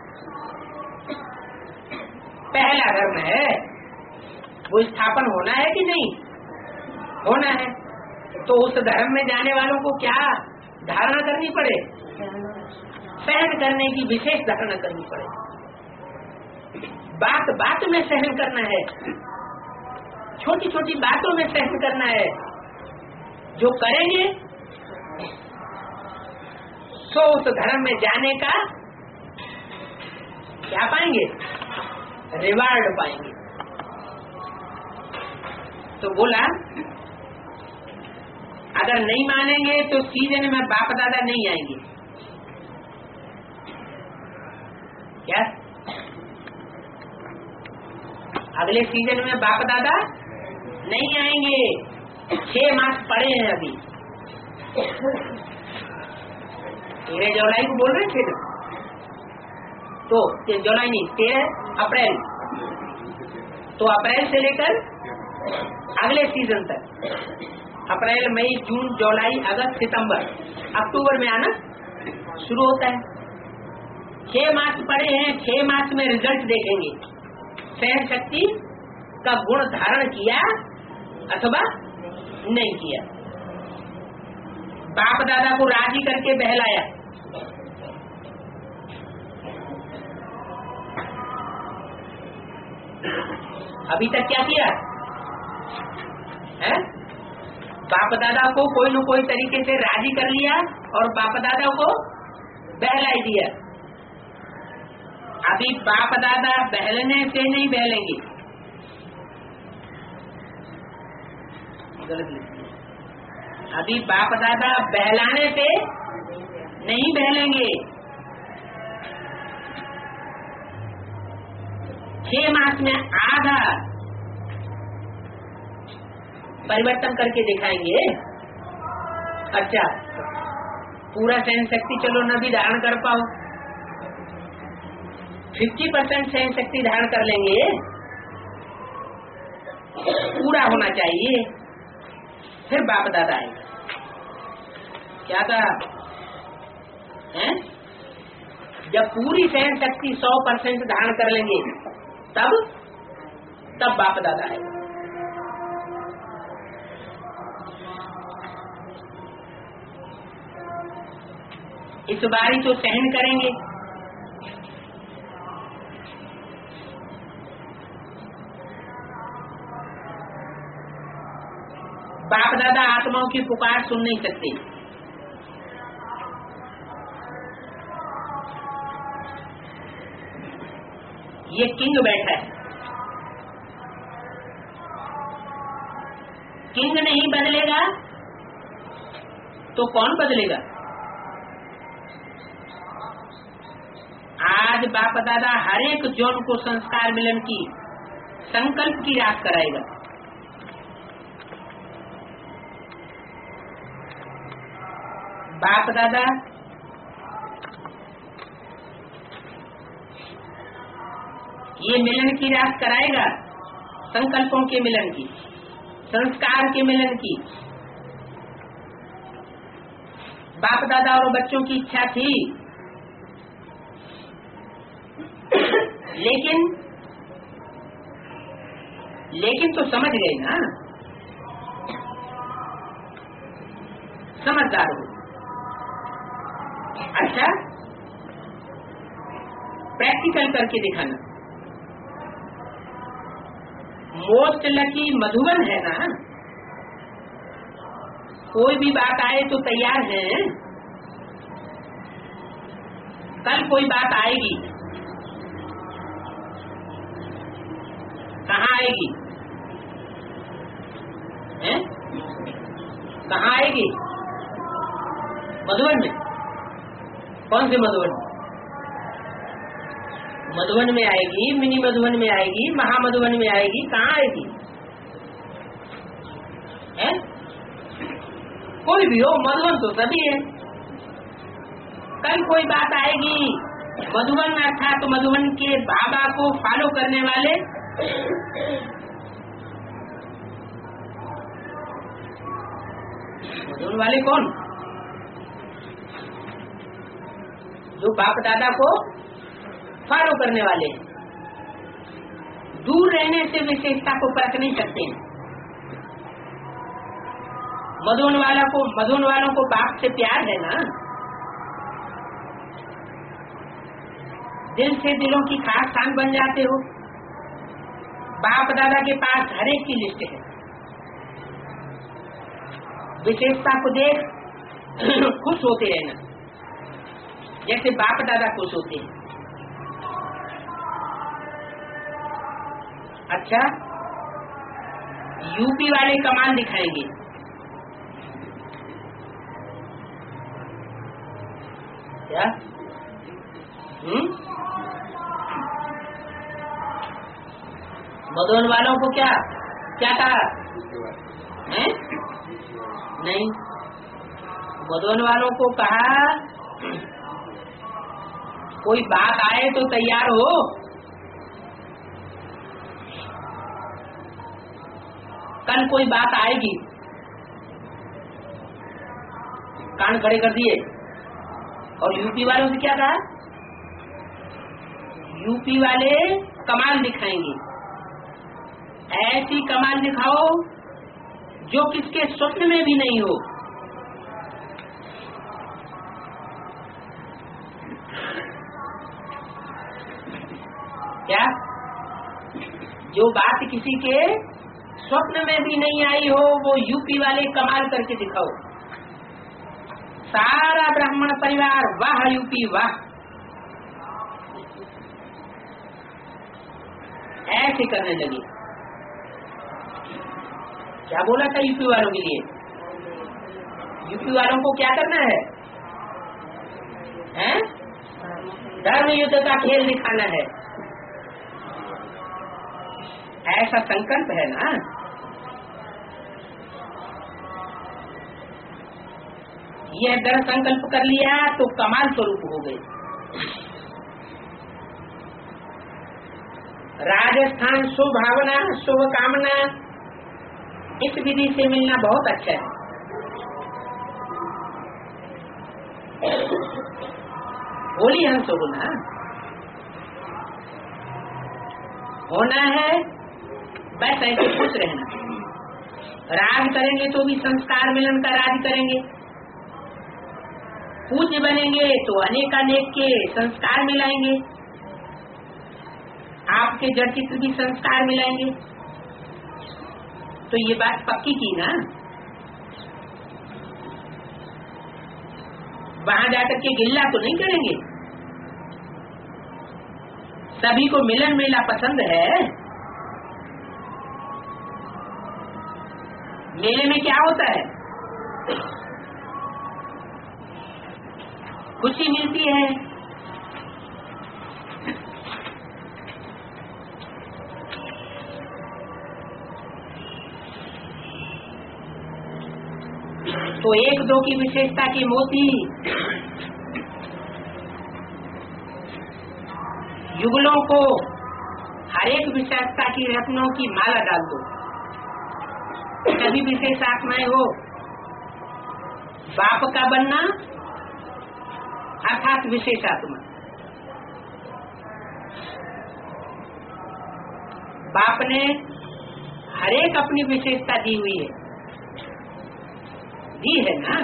पहला धर्म है, वो स्थापन होना है कि नहीं होना है। तो उस धर्म में जाने वालों को क्या धारणा करनी पड़े? सहन करने की विशेष धारणा करनी पड़े। बात बात में सहन करना है, छोटी छोटी बातों में सहन करना है। जो करेंगे तो उस धर्म में जाने का क्या पाएंगे? रिवार्ड पाएंगे। तो बोला अगर नहीं मानेंगे तो सीजन में बाप दादा नहीं आएंगे। क्या अगले सीजन में बाप दादा नहीं आएंगे? 6 मास पड़े हैं अभी। 13 जुलाई को बोल रहे थे ना, तो जुलाई नहीं 13 अप्रैल। तो अप्रैल से लेकर अगले सीजन तक, अप्रैल मई जून जुलाई अगस्त सितंबर अक्टूबर में आना शुरू होता है। 6 मास पड़े हैं। 6 मास में रिजल्ट देखेंगे। सहन शक्ति का गुण धारण किया अथवा नहीं किया। बाप दादा को राजी करके बहलाया। अभी तक क्या किया है? बाप दादा को कोई न कोई तरीके से राजी कर लिया और बाप दादा को बहलाई दिया। अभी बाप दादा बहलने से नहीं बहलेंगे। गलत लिखी। अभी बाप दादा बहलाने से नहीं बहलेंगे। 6 मास में आधा परिवर्तन करके दिखाएंगे। अच्छा, पूरा सहन शक्ति चलो न भी धारण कर पाओ, 50% सहन शक्ति धारण कर लेंगे। पूरा होना चाहिए, फिर बाप दादा आएगा। क्या कहा है? जब पूरी सहन शक्ति 100% धारण कर लेंगे तब बाप दादा आएगा। इस बारी तो सहन करेंगे। बाप दादा आत्माओं की पुकार सुन नहीं सकते। ये किंग बैठा है, किंग नहीं बदलेगा तो कौन बदलेगा? आज बाप दादा हर एक जौन को संस्कार मिलन की संकल्प की रात कराएगा। बाप दादा ये मिलन की रात कराएगा, संकल्पों के मिलन की, संस्कार के मिलन की। बाप दादा और बच्चों की इच्छा थी, लेकिन तो समझ गए ना, समझदार हो। अच्छा, प्रैक्टिकल करके दिखाना। मोस्ट लकी मधुबन है ना, कोई भी बात आए तो तैयार है। कल कोई बात आएगी, कहाँ आएगी? हैं? कहाँ आएगी? मधुबन में। कौन से मधुबन? मधुबन में आएगी, मिनी मधुबन में आएगी, महामधुबन में आएगी, कहाँ आएगी? है? कोई भी हो, मधुबन तो सभी है। कल कोई बात आएगी, मधुबन में अर्थात मधुबन के बाबा को फॉलो करने वाले मधुबन वाले कौन? जो बाप दादा को फॉलो करने वाले। दूर रहने से विशेषता को परख नहीं सकते। मधुबन वालों को बाप से प्यार है ना, दिल से दिलों की खास शान बन जाते हो। बाप दादा के पास हर एक की लिस्ट है। विशेषता को देख खुश होते रहना, जैसे बाप दादा खुश होते हैं। अच्छा, यूपी वाले कमाल दिखाएंगे। क्या? मधुबन वालों को क्या कहा है? नहीं, मधुबन वालों को कहा कोई बात आए तो तैयार हो। कल कोई बात आएगी, कान खड़े कर दिए। और यूपी वालों से क्या कहा? यूपी वाले कमाल दिखाएंगे। ऐसी कमाल दिखाओ जो किसके स्वप्न में भी नहीं हो। क्या? जो बात किसी के स्वप्न में भी नहीं आई हो, वो यूपी वाले कमाल करके दिखाओ। सारा ब्राह्मण परिवार वाह यूपी वाह, ऐसे करने लगे। क्या बोला था यूपी वालों के लिए? यूपी वालों को क्या करना है? हैं? धर्म युद्ध का खेल दिखाना है। ऐसा संकल्प है ना। यह दृढ़ संकल्प कर लिया तो कमाल स्वरूप हो गए। राजस्थान शुभ भावना शुभ कामना, इस विधि से मिलना बहुत अच्छा है। होली हंस होना होना है, बस ऐसे खुश रहना। राज करेंगे तो भी संस्कार मिलन का राज करेंगे। पूज्य बनेंगे तो अनेकानेक के संस्कार मिलाएंगे। आपके जड़ चित्र भी संस्कार मिलाएंगे। तो ये बात पक्की की ना। वहां जाकर के गिल्ला तो नहीं करेंगे। सभी को मिलन मेला पसंद है। मेले में क्या होता है? खुशी मिलती है। तो एक दो की विशेषता की मोती युगलों को हर एक विशेषता की रत्नों की माला डाल दो, तभी विशेष आत्माएं हो। बाप का बनना अर्थात विशेष आत्मा। बाप ने हरेक अपनी विशेषता दी हुई है, दी है ना।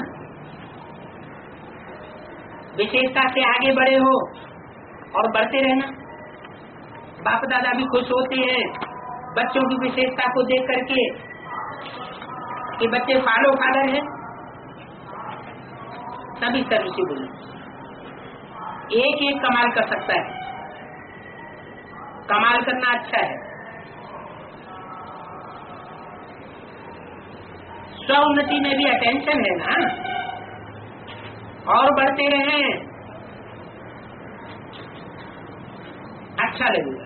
विशेषता से आगे बढ़े हो और बढ़ते रहना। बाप दादा भी खुश होते हैं बच्चों की विशेषता को देख करके कि बच्चे फालो फादर है। सभी सर्व से बोले, एक एक कमाल कर सकता है। कमाल करना अच्छा है। स्व उन्नति में भी अटेंशन है ना, और बढ़ते रहें, अच्छा लगेगा।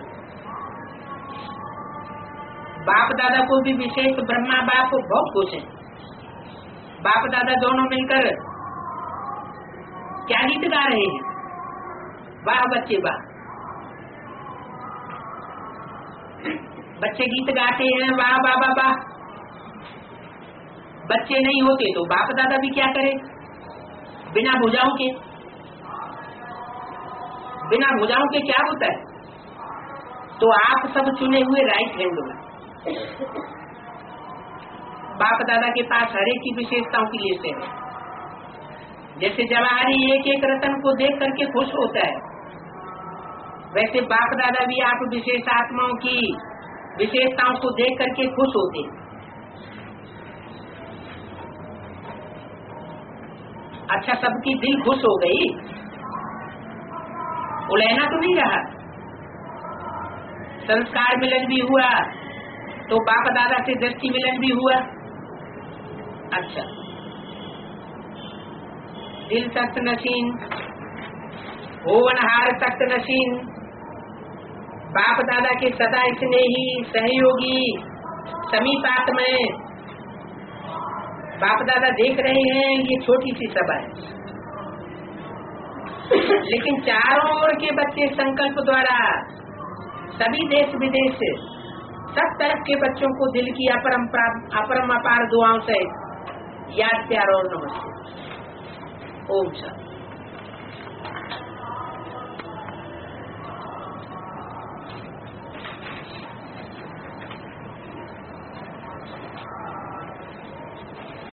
बाप दादा को भी विशेष ब्रह्मा बाप बहुत खुश है। बाप दादा दोनों मिलकर क्या गीत गा रहे हैं, वाह बच्चे वाह। बच्चे गीत गाते हैं वाह वाह वाह वाह। बच्चे नहीं होते तो बाप दादा भी क्या करे, बिना भुजाओं के। बिना भुजाओं के क्या होता है? तो आप सब चुने हुए राइट हैंड हो। बाप दादा के पास हर एक की विशेषताओं की लिस्ट है। जैसे जवाहरी एक एक रतन को देख करके खुश होता है, वैसे बाप दादा भी आप विशेष आत्माओं की विशेषताओं को देख करके खुश होते हैं। अच्छा, सबकी दिल खुश हो गई, उलहना तो नहीं रहा। संस्कार मिलन भी हुआ तो बाप दादा से दृष्टि मिलन भी हुआ। अच्छा, दिल तख्त नशीन, होनहार तख्त नशीन, बाप दादा के सदा स्नेही सहयोगी समीपात में बाप दादा देख रहे हैं। ये छोटी सी सभा है, लेकिन चारों ओर के बच्चे संकल्प द्वारा सभी देश विदेश सब तरफ के बच्चों को दिल की अपरम अपार दुआओं से याद प्यार और नमस्ते। ओम शांति।